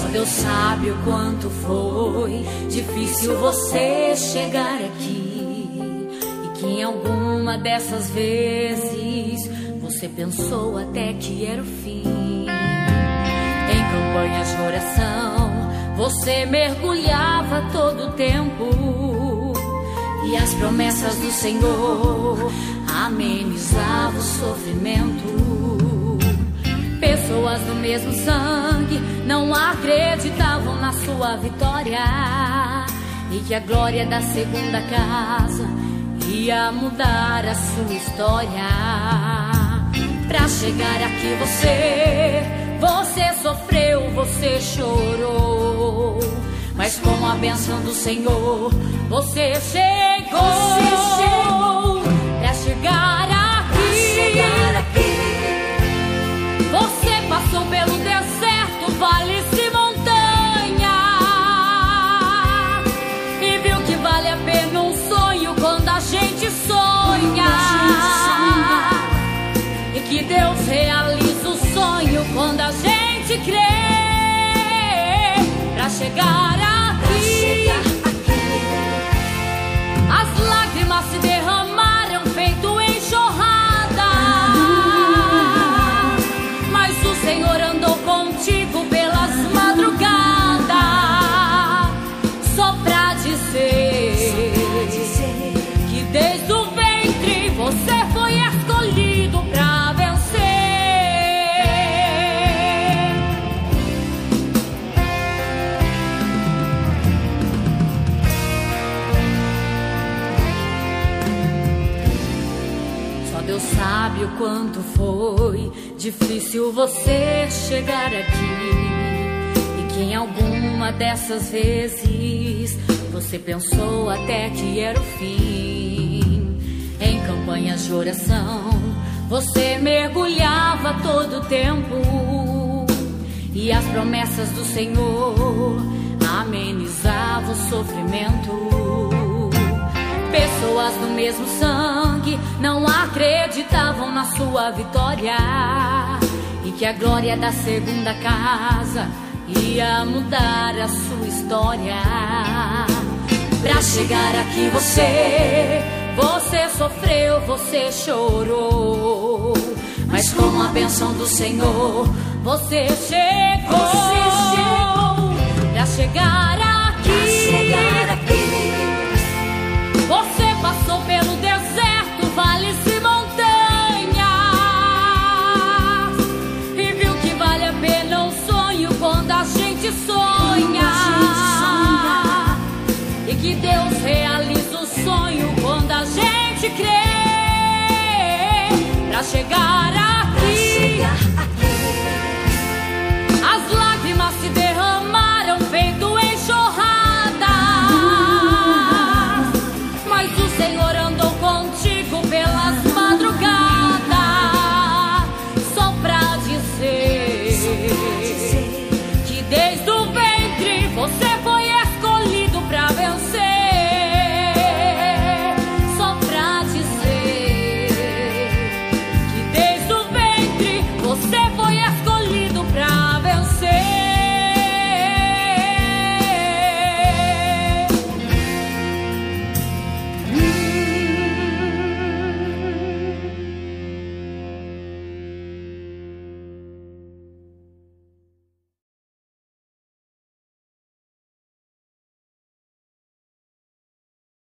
Deus sabe o quanto foi difícil você chegar aqui, e que em alguma dessas vezes você pensou até que era o fim. Em campanhas de oração você mergulhava todo o tempo, e as promessas do Senhor amenizavam o sofrimento. Pessoas do mesmo sangue não acreditavam na sua vitória, e que a glória da segunda casa ia mudar a sua história. Pra chegar aqui você sofreu, você chorou, mas com a bênção do Senhor você chegou. Pra chegar aqui, você passou pelo deserto, vales e montanha, e viu que vale a pena um sonho quando a gente sonha, e que Deus realiza o sonho quando a gente crê. Pra chegar aqui, as lágrimas se derramaram feito enxurrada, mas o Senhor andou contigo pelas madrugadas, só pra dizer que desde o ventre você foi escolhido pra vencer. Só Deus sabe o quanto foi difícil você chegar aqui, e que em alguma dessas vezes você pensou até que era o fim. Em campanhas de oração você mergulhava todo o tempo, e as promessas do Senhor amenizavam o sofrimento. Pessoas do mesmo sangue não acreditavam na sua vitória, e que a glória da segunda casa ia mudar a sua história. Pra chegar aqui você sofreu, você chorou, mas com a bênção do Senhor você chegou. Pra chegar aqui, você passou pelo deserto, vales e montanhas, e viu que vale a pena um sonho quando a gente sonha, e que Deus realiza o sonho quando a gente crê. Pra chegar